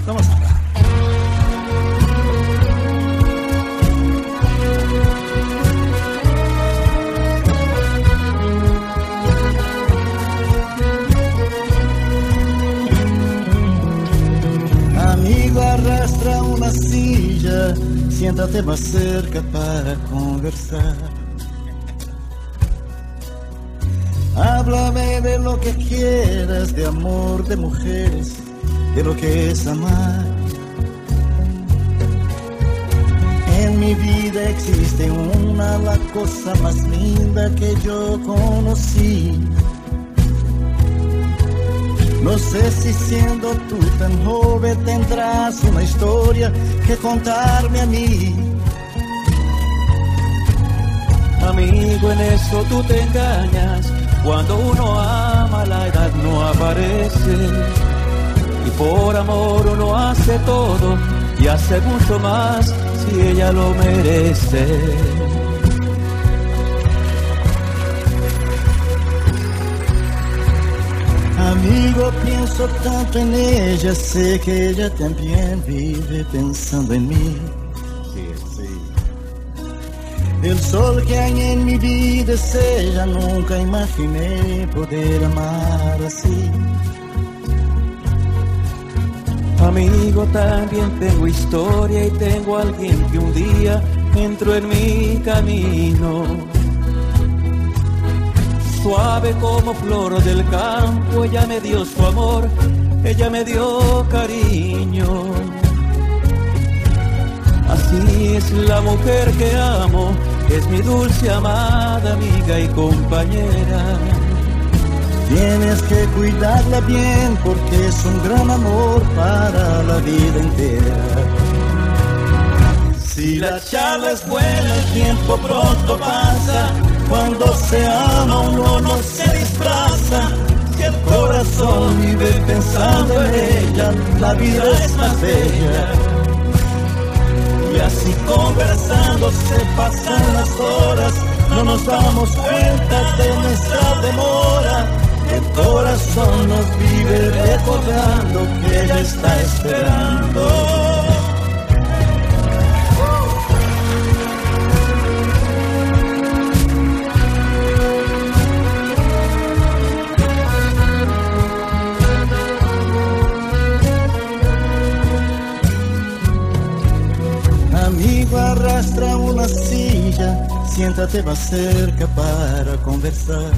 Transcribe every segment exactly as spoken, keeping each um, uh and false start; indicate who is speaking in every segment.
Speaker 1: Vamos acá.
Speaker 2: Amigo, arrastra una silla, siéntate más cerca para conversar. Háblame de lo que quieras, de amor, de mujeres, de lo que es amar. En mi vida existe una, la cosa más linda que yo conocí. No sé si siendo tú tan joven tendrás una historia que contarme a mí.
Speaker 3: Amigo, en eso tú te engañas. Cuando uno ama, la edad no aparece. Y por amor uno hace todo y hace mucho más si ella lo merece.
Speaker 2: Amigo, pienso tanto en ella, sé que ella también vive pensando en mí. Sí, sí. El sol que hay en mi vida es ella, nunca imaginé poder amar así.
Speaker 3: Amigo, también tengo historia y tengo a alguien que un día entró en mi camino. Suave como flor del campo, ella me dio su amor, ella me dio cariño. Así es la mujer que amo, es mi dulce amada amiga y compañera.
Speaker 2: Tienes que cuidarla bien porque es un gran amor para la vida entera. Si la charla es buena, el tiempo pronto pasa. Cuando se ama uno no se disfraza. Si el corazón vive pensando en ella, la vida es más bella. Y así conversando se pasan las horas, no nos damos cuenta de nuestra demora. El corazón nos vive recordando que ella está esperando. Amigo, arrastra una silla, siéntate más cerca para conversar.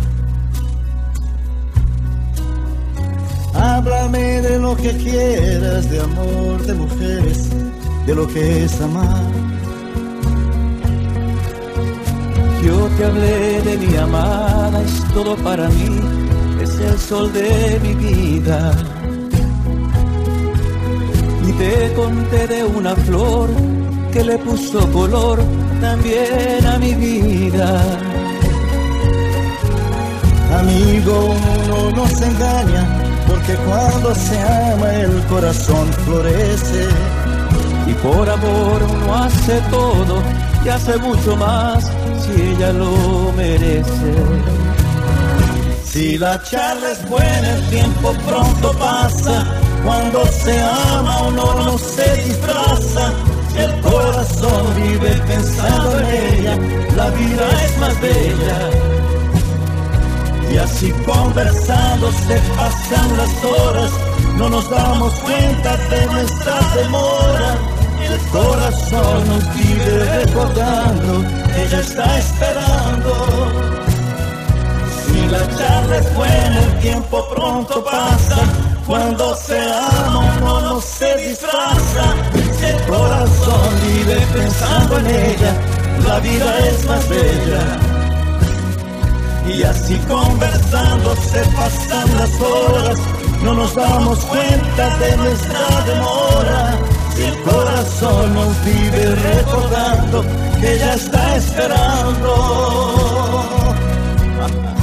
Speaker 2: Háblame de lo que quieras, de amor, de mujeres, de lo que es amar.
Speaker 3: Yo te hablé de mi amada, es todo para mí, es el sol de mi vida. Y te conté de una flor que le puso color también a mi vida.
Speaker 2: Amigo, uno no se engaña, porque cuando se ama el corazón florece.
Speaker 3: Y por amor uno hace todo y hace mucho más si ella lo merece.
Speaker 2: Si la charla es buena, el tiempo pronto pasa. Cuando se ama uno no se disfraza. El corazón vive pensando en ella, la vida es más bella. Y así conversando se pasan las horas, no nos damos cuenta de nuestra demora. El corazón nos vive recordando, ella está esperando. Si la charla es buena, el tiempo pronto pasa. Cuando se ama uno no se disfraza. Si el corazón vive pensando en ella, la vida es más bella. Y así conversando se pasan las horas, no nos damos cuenta de nuestra demora. Si el corazón nos vive recordando que ella está esperando.